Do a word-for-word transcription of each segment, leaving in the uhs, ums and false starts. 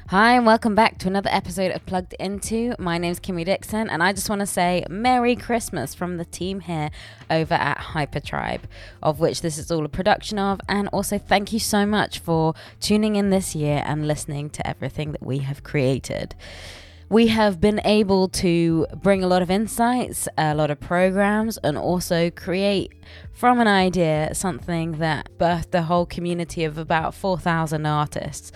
Hi and welcome back to another episode of Plugged Into. My name's Kimmy Dixon and I just want to say Merry Christmas from the team here over at Hypertribe, of which this is all a production of, and also thank you so much for tuning in this year and listening to everything that we have created. We have been able to bring a lot of insights, a lot of programs, and also create from an idea something that birthed a whole community of about four thousand artists.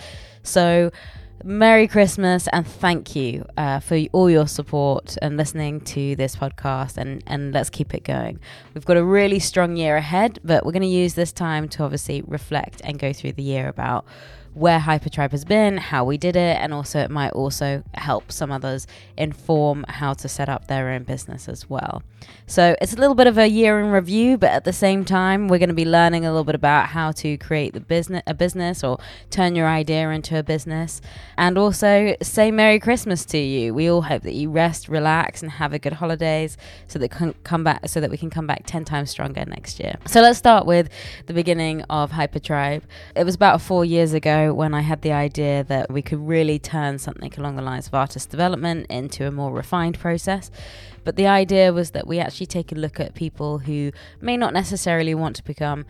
So Merry Christmas and thank you uh, for all your support and listening to this podcast, and, and let's keep it going. We've got a really strong year ahead, but we're going to use this time to obviously reflect and go through the year about where Hypertribe has been, how we did it, and also it might also help some others inform how to set up their own business as well. So it's a little bit of a year in review, but at the same time, we're going to be learning a little bit about how to create the business, a business, or turn your idea into a business, and also say Merry Christmas to you. We all hope that you rest, relax, and have a good holidays, so that can come back, so that we can come back ten times stronger next year. So let's start with the beginning of Hypertribe. It was about four years ago when I had the idea that we could really turn something along the lines of artist development into a more refined process. But the idea was that we actually take a look at people who may not necessarily want to become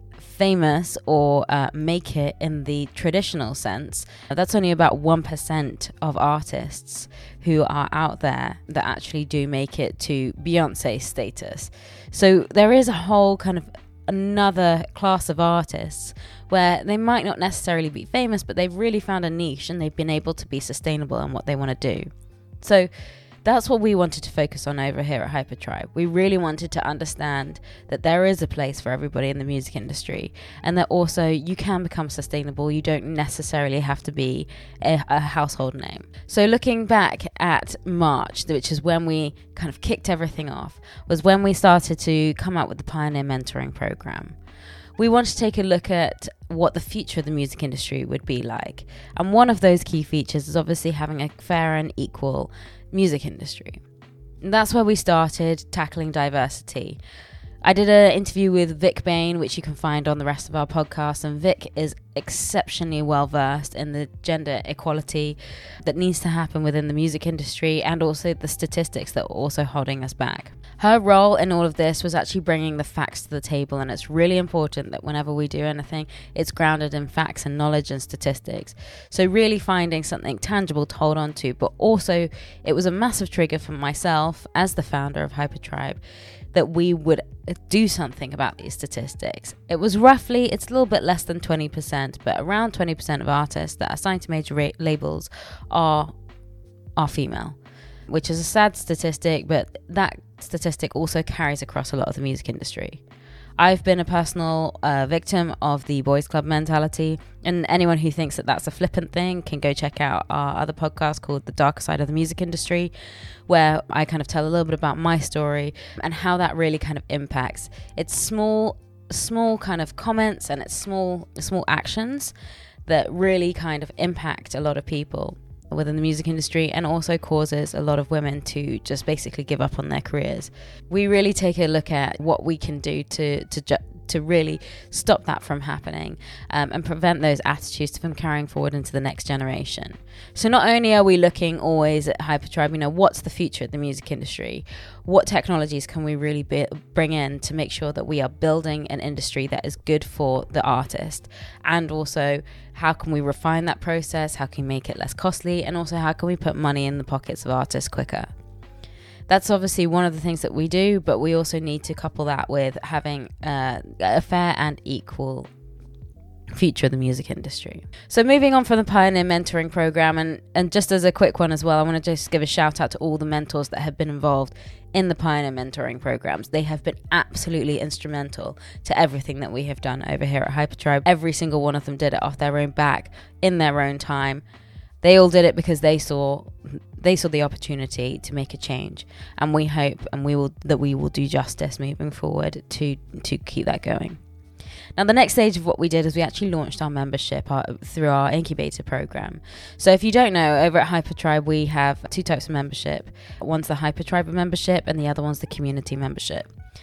famous or uh, make it in the traditional sense. That's only about one percent of artists who are out there that actually do make it to Beyonce status. So there is a whole kind of another class of artists where they might not necessarily be famous, but they've really found a niche and they've been able to be sustainable in what they want to do. So that's what we wanted to focus on over here at Hypertribe. We really wanted to understand that there is a place for everybody in the music industry, and that also you can become sustainable. You don't necessarily have to be a, a household name. So looking back at March, which is when we kind of kicked everything off, was when we started to come out with the Pioneer Mentoring Program. We want to take a look at what the future of the music industry would be like. And one of those key features is obviously having a fair and equal music industry. And that's where we started tackling diversity. I did an interview with Vic Bain, which you can find on the rest of our podcast, and Vic is exceptionally well versed in the gender equality that needs to happen within the music industry, and also the statistics that are also holding us back. Her role in all of this was actually bringing the facts to the table, and it's really important that whenever we do anything, it's grounded in facts and knowledge and statistics. So really finding something tangible to hold on to, but also it was a massive trigger for myself as the founder of Hypertribe that we would do something about these statistics. It was roughly, it's a little bit less than twenty percent, but around twenty percent of artists that are signed to major ra- labels are are female, which is a sad statistic, but that statistic also carries across a lot of the music industry. I've been a personal uh, victim of the boys club mentality, and anyone who thinks that that's a flippant thing can go check out our other podcast called The Darker Side of the Music Industry, where I kind of tell a little bit about my story and how that really kind of impacts. It's small, small kind of comments and it's small, small actions that really kind of impact a lot of people within the music industry, and also causes a lot of women to just basically give up on their careers. We really take a look at what we can do to to ju- to really stop that from happening, um, and prevent those attitudes from carrying forward into the next generation. So not only are we looking always at Hypertribe, you know, what's the future of the music industry? What technologies can we really be- bring in to make sure that we are building an industry that is good for the artist? And also, how can we refine that process? How can we make it less costly? And also, how can we put money in the pockets of artists quicker? That's obviously one of the things that we do, but we also need to couple that with having uh, a fair and equal future of the music industry. So moving on from the Pioneer Mentoring Program, and, and just as a quick one as well, I want to just give a shout out to all the mentors that have been involved in the Pioneer Mentoring Programs. They have been absolutely instrumental to everything that we have done over here at Hypertribe. Every single one of them did it off their own back, in their own time. They all did it because they saw they saw the opportunity to make a change, and we hope and we will that we will do justice moving forward to to keep that going. Now, the next stage of what we did is we actually launched our membership our, through our incubator program. So if you don't know, over at Hypertribe, we have two types of membership. One's the Hypertribe membership and the other one's the community membership.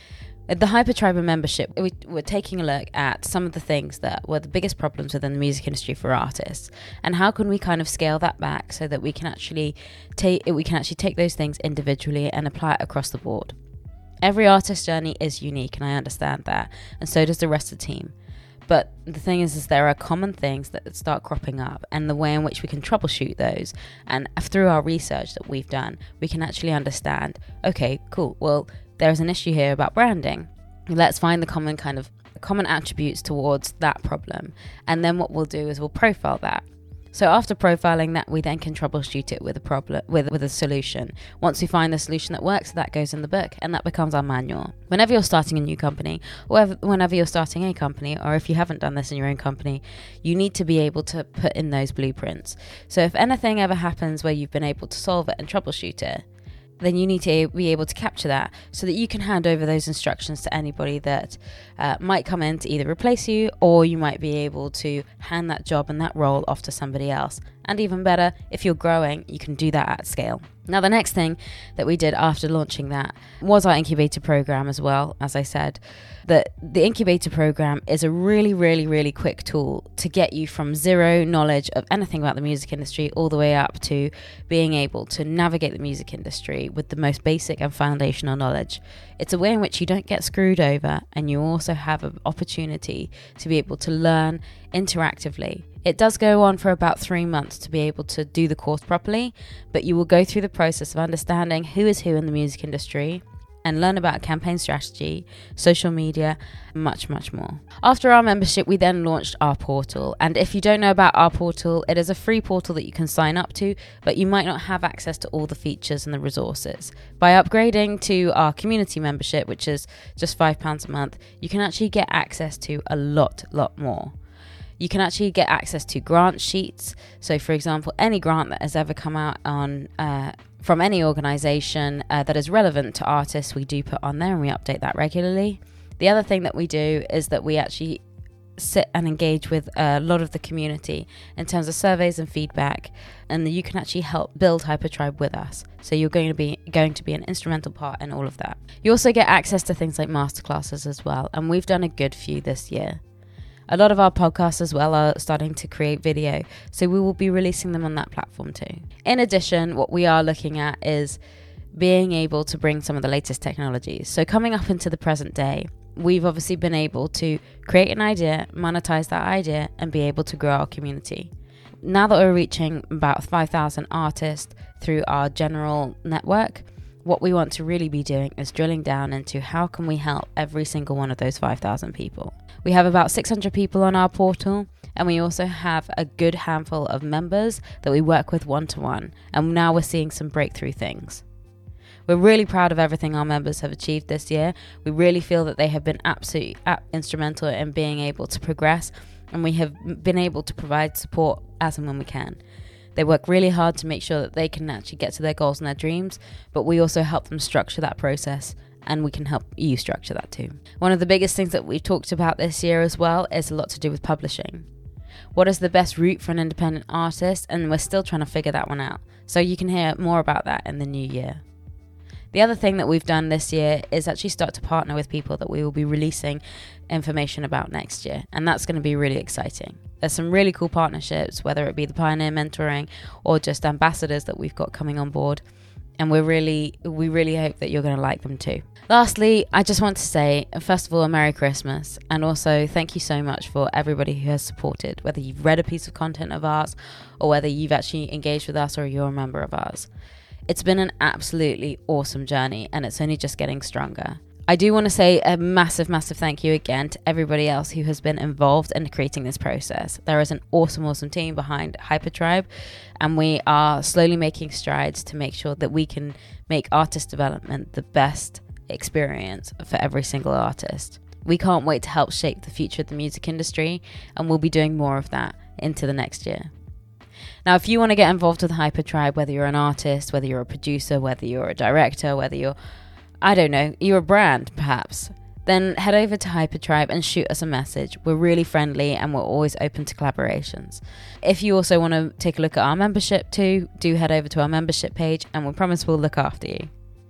At the Hypertribe membership, we, we're taking a look at some of the things that were the biggest problems within the music industry for artists, and how can we kind of scale that back so that we can actually take we can actually take those things individually and apply it across the board. Every artist journey is unique, and I understand that, and so does the rest of the team. But the thing is, is there are common things that start cropping up, and the way in which we can troubleshoot those, and through our research that we've done, we can actually understand, okay, cool, well, there's an issue here about branding. Let's find the common kind of common attributes towards that problem. And then what we'll do is we'll profile that. So after profiling that, we then can troubleshoot it with a problem, with, with a solution. Once we find the solution that works, that goes in the book, and that becomes our manual. Whenever you're starting a new company, or whenever you're starting a company, or if you haven't done this in your own company, you need to be able to put in those blueprints. So if anything ever happens where you've been able to solve it and troubleshoot it, then you need to be able to capture that so that you can hand over those instructions to anybody that uh, might come in to either replace you, or you might be able to hand that job and that role off to somebody else. And even better, if you're growing, you can do that at scale. Now, the next thing that we did after launching that was our incubator program as well. As I said, that the incubator program is a really, really, really quick tool to get you from zero knowledge of anything about the music industry all the way up to being able to navigate the music industry with the most basic and foundational knowledge. It's a way in which you don't get screwed over, and you also have an opportunity to be able to learn interactively. It does go on for about three months to be able to do the course properly, but you will go through the process of understanding who is who in the music industry and learn about campaign strategy, social media, much, much more. After our membership, we then launched our portal. And if you don't know about our portal, it is a free portal that you can sign up to, but you might not have access to all the features and the resources. By upgrading to our community membership, which is just five pounds a month, you can actually get access to a lot, lot more. You can actually get access to grant sheets. So, for example, any grant that has ever come out on uh, from any organisation uh, that is relevant to artists, we do put on there, and we update that regularly. The other thing that we do is that we actually sit and engage with a lot of the community in terms of surveys and feedback, and you can actually help build Hypertribe with us. So you're going to be going to be an instrumental part in all of that. You also get access to things like masterclasses as well, and we've done a good few this year. A lot of our podcasts as well are starting to create video, so we will be releasing them on that platform too. In addition, what we are looking at is being able to bring some of the latest technologies. So coming up into the present day, we've obviously been able to create an idea, monetize that idea, and be able to grow our community. Now that we're reaching about five thousand artists through our general network, what we want to really be doing is drilling down into how can we help every single one of those five thousand people. We have about six hundred people on our portal, and we also have a good handful of members that we work with one-to-one, and now we're seeing some breakthrough things. We're really proud of everything our members have achieved this year. We really feel that they have been absolutely instrumental in being able to progress, and we have been able to provide support as and when we can. They work really hard to make sure that they can actually get to their goals and their dreams, but we also help them structure that process, and we can help you structure that too. One of the biggest things that we've talked about this year as well is a lot to do with publishing. What is the best route for an independent artist? And we're still trying to figure that one out. So you can hear more about that in the new year. The other thing that we've done this year is actually start to partner with people that we will be releasing information about next year. And that's going to be really exciting. There's some really cool partnerships, whether it be the Pioneer Mentoring or just ambassadors that we've got coming on board. And we're really, we really hope that you're going to like them too. Lastly, I just want to say, first of all, a Merry Christmas. And also thank you so much for everybody who has supported, whether you've read a piece of content of ours or whether you've actually engaged with us or you're a member of ours. It's been an absolutely awesome journey, and it's only just getting stronger. I do want to say a massive, massive thank you again to everybody else who has been involved in creating this process. There is an awesome, awesome team behind Hypertribe, and we are slowly making strides to make sure that we can make artist development the best experience for every single artist. We can't wait to help shape the future of the music industry, and we'll be doing more of that into the next year. Now, if you want to get involved with Hypertribe, whether you're an artist, whether you're a producer, whether you're a director, whether you're I don't know, you're a brand perhaps, then head over to Hypertribe and shoot us a message. We're really friendly and we're always open to collaborations. If you also want to take a look at our membership too, do head over to our membership page and we promise we'll look after you.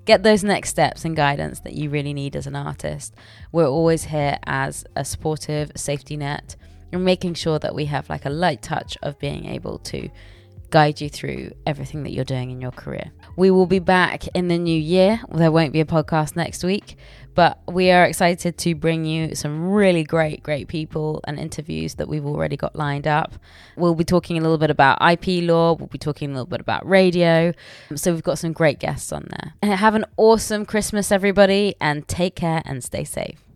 get those next steps and guidance that you really need as an artist. We're always here as a supportive safety net and making sure that we have like a light touch of being able to guide you through everything that you're doing in your career. We will be back in the new year. There won't be a podcast next week, but we are excited to bring you some really great, great people and interviews that we've already got lined up. We'll be talking a little bit about I P law. We'll be talking a little bit about radio. So we've got some great guests on there. And have an awesome Christmas, everybody, and take care and stay safe.